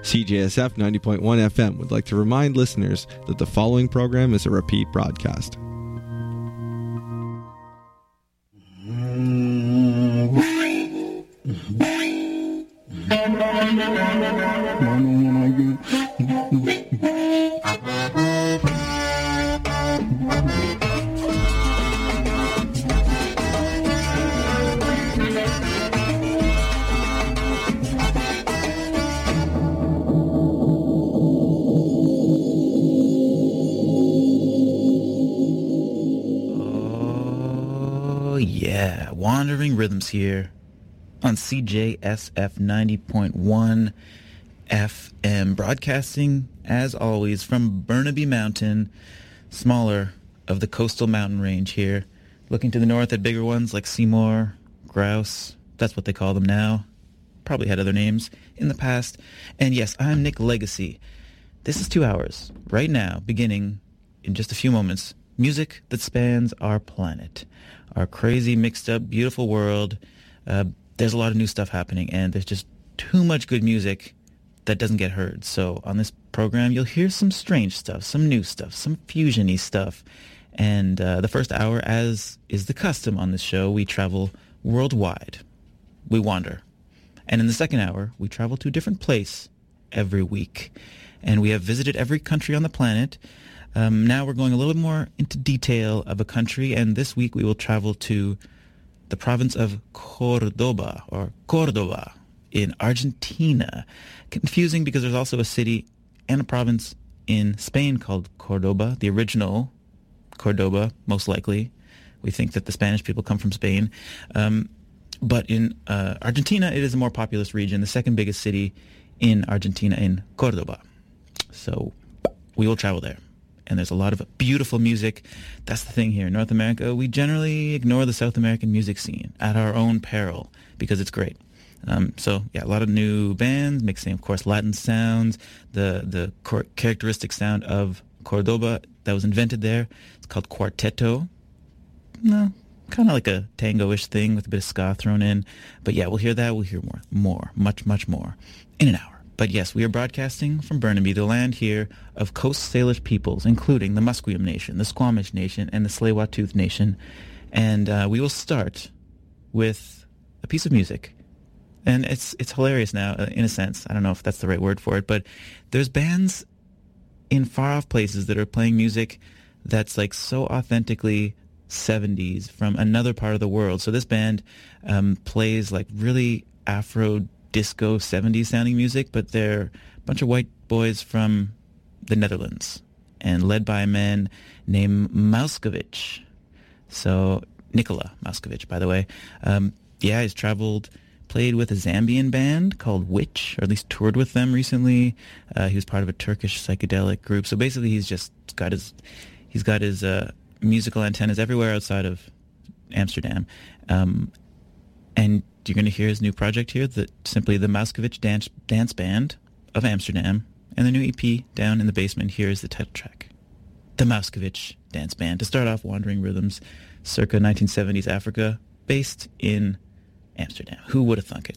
CJSF 90.1 FM would like to remind listeners that the following program is a repeat broadcast. Wandering Rhythms here on CJSF 90.1 FM, broadcasting as always from Burnaby Mountain, smaller of the coastal mountain range here, looking to the north at bigger ones like Seymour, Grouse, that's what they call them now, probably had other names in the past. And yes, I'm Nick Legacy. This is 2 hours right now, beginning in just a few moments, music that spans our planet. Our crazy, mixed up, beautiful world. There's a lot of new stuff happening, and there's just too much good music that doesn't get heard. So on this program, you'll hear some strange stuff, some new stuff, some fusion-y stuff. And the first hour, as is the custom on this show, we travel worldwide. We wander. And in the second hour, we travel to a different place every week. And we have visited every country on the planet. Now we're going a little bit more into detail of a country, and this week we will travel to the province of Cordoba in Argentina. Confusing because there's also a city and a province in Spain called Cordoba, the original Cordoba, most likely. We think that the Spanish people come from Spain. But in Argentina, it is a more populous region, the second biggest city in Argentina in Cordoba. So we will travel there. And there's a lot of beautiful music. That's the thing here. In North America, we generally ignore the South American music scene at our own peril because it's great. So, yeah, a lot of new bands, mixing, of course, Latin sounds, the characteristic sound of Cordoba that was invented there. It's called cuarteto. No, kind of like a tango-ish thing with a bit of ska thrown in. But, yeah, we'll hear that. We'll hear more, much more in an hour. But yes, we are broadcasting from Burnaby, the land here of Coast Salish peoples, including the Musqueam Nation, the Squamish Nation, and the Tsleil-Waututh Nation. And we will start with a piece of music. And it's hilarious now, in a sense. I don't know if that's the right word for it, but there's bands in far-off places that are playing music that's like so authentically 70s from another part of the world. So this band plays like really Afro disco 70s sounding music, but they're a bunch of white boys from the Netherlands and led by a man named Mauskovic. So Nikola Mauskovic, by the way. He's played with a Zambian band called Witch, or at least toured with them recently. He was part of a Turkish psychedelic group. So basically he's got his musical antennas everywhere outside of Amsterdam. And you're going to hear his new project here, simply the Mauskovic Dance Band of Amsterdam, and the new EP, Down in the Basement. Here is the title track, the Mauskovic Dance Band. To start off, Wandering Rhythms, circa 1970s Africa, based in Amsterdam. Who would have thunk it?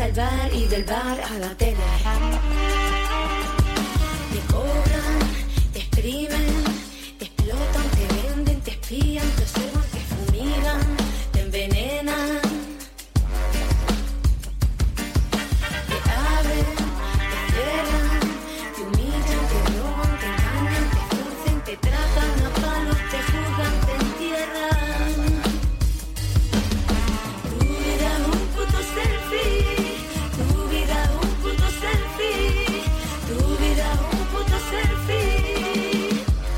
al bar y del bar a la tele. Te cobran, te exprimen, te explotan, te venden, te espían, te observan, te fumigan, te envenenan. Te abren, te cierran, te humillan, te roban, te engañan, te forcen, te tratan a palos, te juzgan, te entierran. Tu vida es un puto selfie, tu vida es un puto selfie, tu vida es un puto selfie.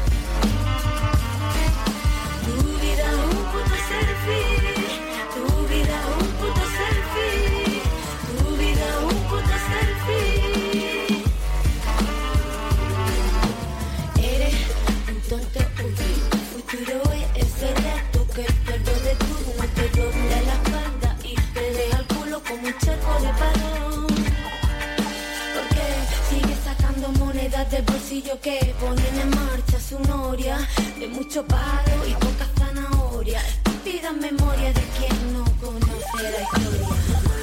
Tu vida es un puto selfie, tu vida es un puto selfie, tu vida es un puto selfie. Eres un tonto útil, futuro es ese reto que pierdo de tú, no te dobla la espalda y te deja el culo como un charco de parón. Porque sigues sacando monedas del bolsillo que ponen en marcha su noria, de mucho palo y poca zanahoria, estúpida memoria de quien no conoce la historia.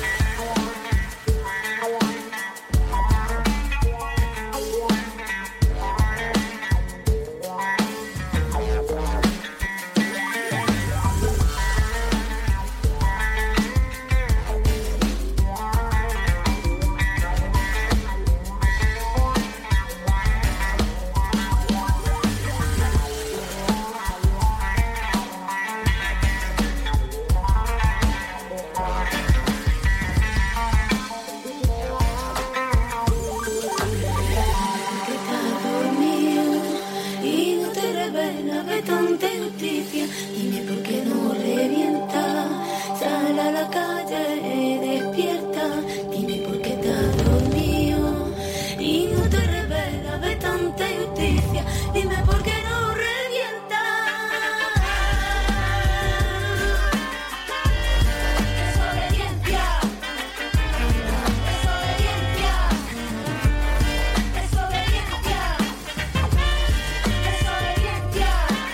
Dime por qué no revienta, sal a la calle, despierta. Dime por qué estás dormido y no te revela de tanta justicia. Dime por qué no revienta. Desobediencia, desobediencia, desobediencia, desobediencia.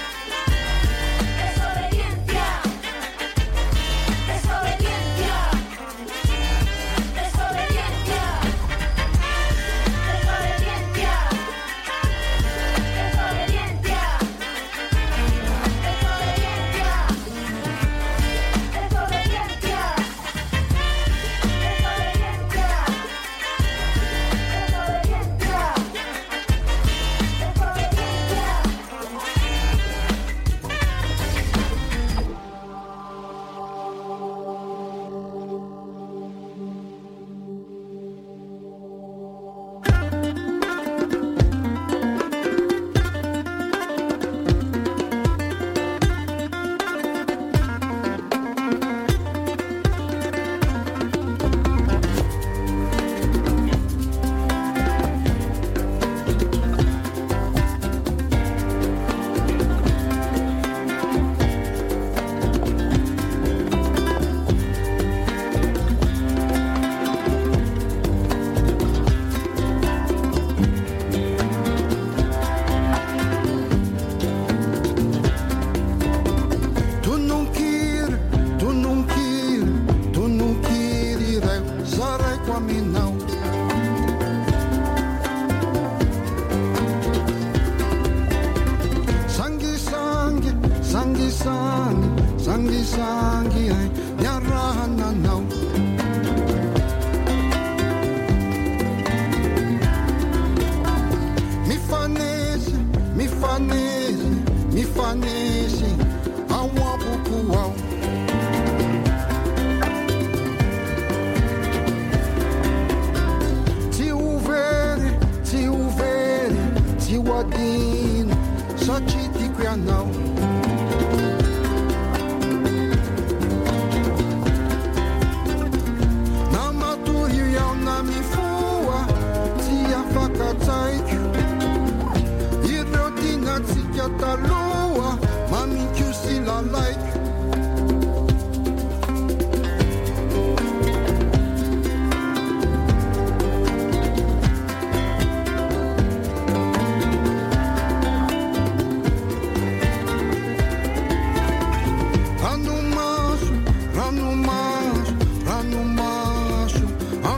sangi ai nyarana nau mi fanese awa buku au ti wadino só te dico ya não. Ta lua, mami chiusi la like. Rano macho,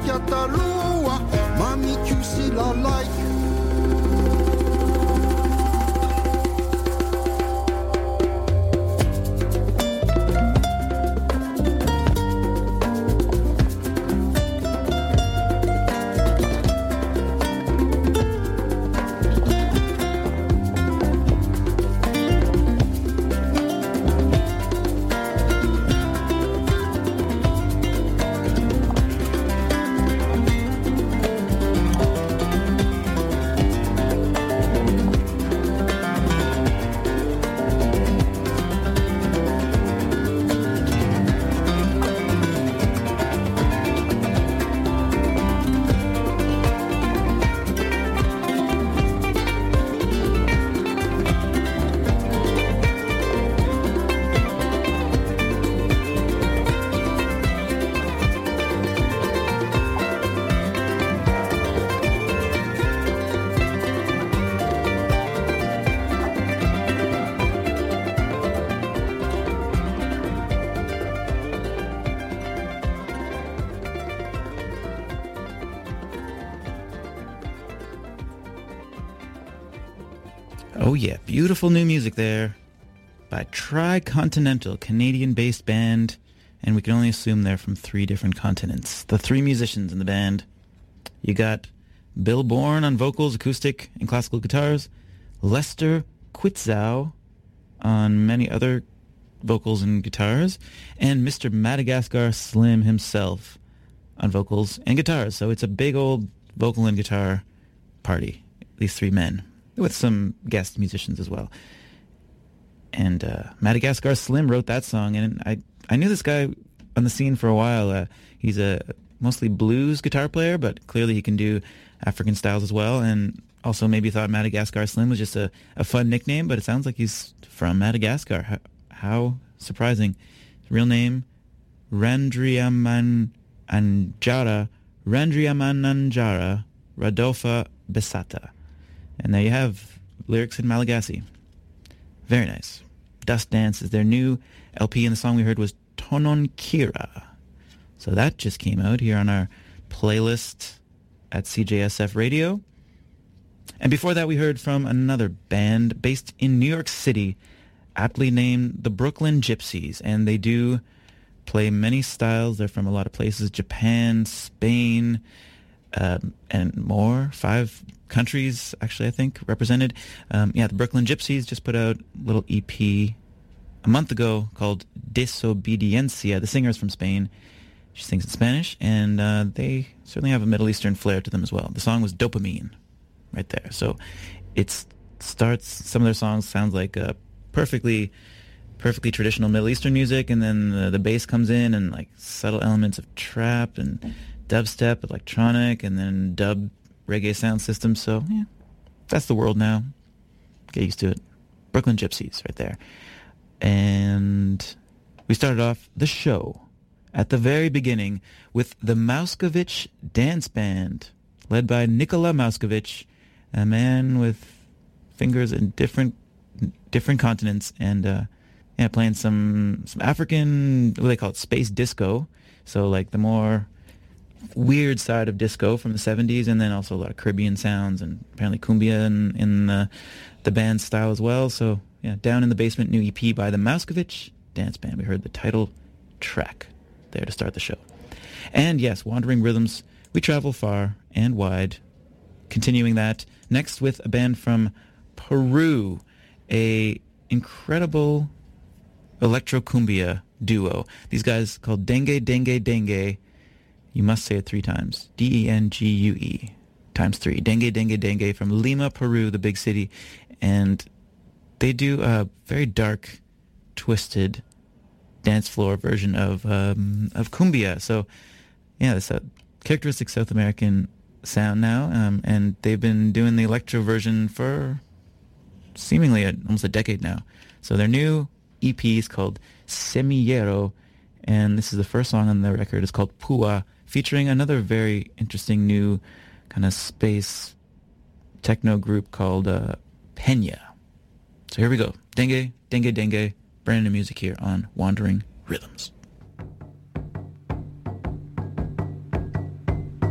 Kiatalua, Mami Cusi la like. Oh yeah, beautiful new music there by Tricontinental, Canadian-based band, and we can only assume they're from 3 different continents. The 3 musicians in the band, you got Bill Bourne on vocals, acoustic, and classical guitars, Lester Quitzow on many other vocals and guitars, and Mr. Madagascar Slim himself on vocals and guitars. So it's a big old vocal and guitar party, these 3 men, with some guest musicians as well. And Madagascar Slim wrote that song, and I knew this guy on the scene for a while. He's a mostly blues guitar player, but clearly he can do African styles as well, and also maybe thought Madagascar Slim was just a fun nickname, but it sounds like he's from Madagascar. How surprising. His real name, Randriamananjara Radolfa Besata. And there you have lyrics in Malagasy. Very nice. Dust Dance is their new LP, and the song we heard was Tonon Kira. So that just came out here on our playlist at CJSF Radio. And before that, we heard from another band based in New York City, aptly named the Brooklyn Gypsies. And they do play many styles. They're from a lot of places, Japan, Spain, and more. 5 countries, actually, I think, represented. The Brooklyn Gypsies just put out a little EP a month ago called Desobediencia. The singer is from Spain. She sings in Spanish, and they certainly have a Middle Eastern flair to them as well. The song was Dopamine, right there. So it starts, some of their songs sounds like perfectly traditional Middle Eastern music, and then the bass comes in and like subtle elements of trap and dubstep, electronic, and then dub reggae sound system. So yeah, that's the world now. Get used to it. Brooklyn Gypsies right there. And we started off the show at the very beginning with the Mouskovich Dance Band, led by Nikola Mouskovich, a man with fingers in different continents, and playing some African, what they call it, space disco. So like the more weird side of disco from the 70s, and then also a lot of Caribbean sounds, and apparently cumbia in the band style as well. So yeah, Down in the Basement, new EP by the Mouskovich Dance Band. We heard the title track there to start the show. And yes, Wandering Rhythms, we travel far and wide. Continuing that, next with a band from Peru, a incredible electro cumbia duo. These guys called Dengue Dengue Dengue. You must say it 3 times. Dengue times 3. Dengue Dengue Dengue from Lima, Peru, the big city. And they do a very dark, twisted dance floor version of cumbia. So yeah, it's a characteristic South American sound now. And they've been doing the electro version for seemingly almost a decade now. So their new EP is called Semillero, and this is the first song on the record. It's called Pua, featuring another very interesting new kind of space techno group called Peña. So here we go. Dengue, Dengue, Dengue. Brand new music here on Wandering Rhythms.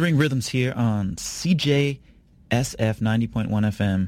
Shimmering Rhythms here on CJSF 90.1 FM.